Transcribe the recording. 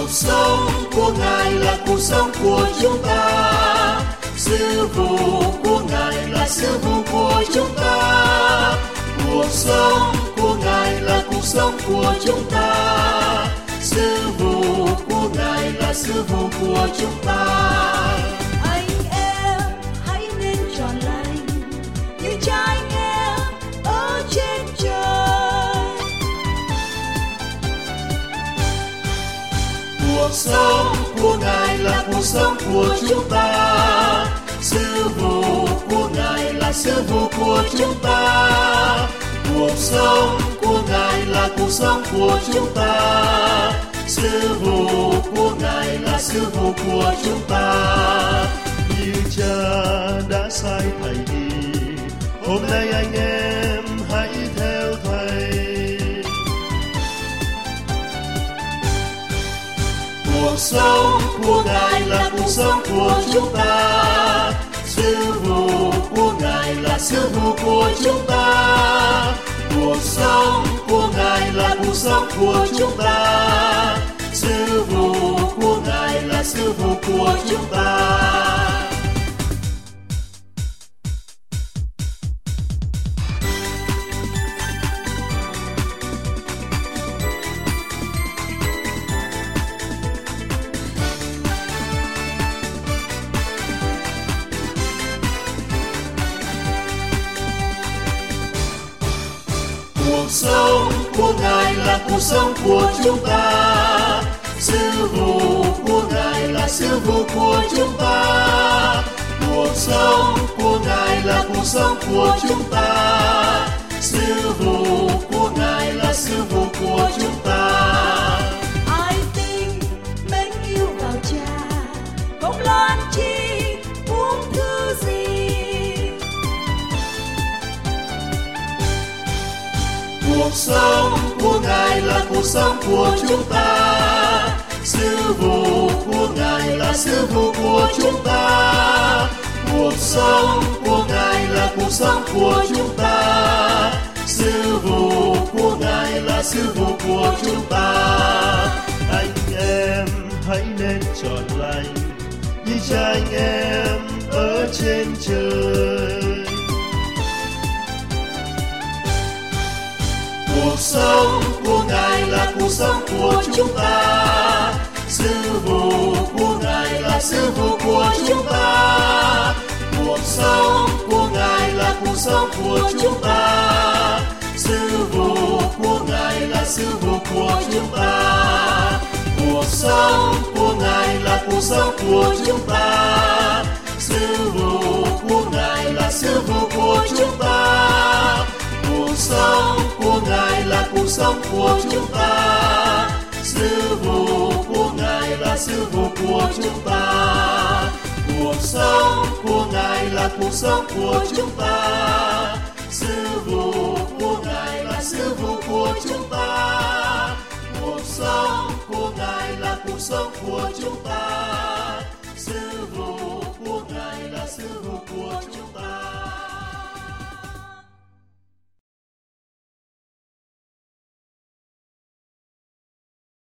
Cuộc sống của Ngài là cuộc sống của chúng ta. Sư vụ của Ngài là sư vụ của chúng ta. Cuộc sống của Ngài là cuộc sống của chúng ta. Sư vụ của Ngài là sư vụ của chúng ta. Anh em hãy nên trọn lành như cha anh em ở trên trời. Cuộc sống của Ngài là cuộc sống của chúng ta. Sư vụ của Ngài là sư vụ của chúng ta. Cuộc sống của Ngài là cuộc sống của chúng ta. Sư vụ của Ngài là sư vụ của chúng ta. Như Cha đã sai Thầy đi, hôm nay anh em hãy theo Thầy. Cuộc sống của Ngài là cuộc sống của chúng ta. Sư vụ của Ngài là sư vụ của chúng ta. Cuộc sống của Ngài là cuộc sống của chúng ta. Sư vụ của Ngài là sư vụ của chúng ta. Cuộc sống của Ngài là cuộc sống của chúng ta. Sư vụ của Ngài là sư vụ của chúng ta. Cuộc sống của Ngài là cuộc sống của chúng ta. Sư vụ của Ngài là sư vụ của chúng ta. Ai tin mến yêu vào Cha, không lo ăn chi uống thứ gì. Cuộc sống của Ngài là cuộc sống của chúng ta. Sư vụ của Ngài là sư vụ của chúng ta. Cuộc sống của Ngài là cuộc sống của chúng ta. Sư vụ của Ngài là sư vụ của chúng ta. Anh em hãy nên trọn lành như Cha anh em ở trên trời. Cuộc sống của Ngài là cuộc sống của chúng ta. Sư vụ của Ngài là sư vụ của chúng ta. Cuộc sống của Ngài là cuộc sống của chúng ta. Sư vụ của Ngài là sư vụ của chúng ta. Cuộc sống của Ngài là cuộc sống của chúng ta. Sư vụ của Ngài là sư vụ của chúng ta. Cuộc sống của Ngài là cuộc sống của chúng ta. Sư vụ của Ngài là sư vụ của chúng ta. Cuộc sống của Ngài là cuộc sống của chúng ta. Sư vụ của Ngài là sư vụ của chúng ta. Cuộc sống của Ngài là cuộc sống của chúng ta. Sư vụ của Ngài là sư vụ của chúng ta.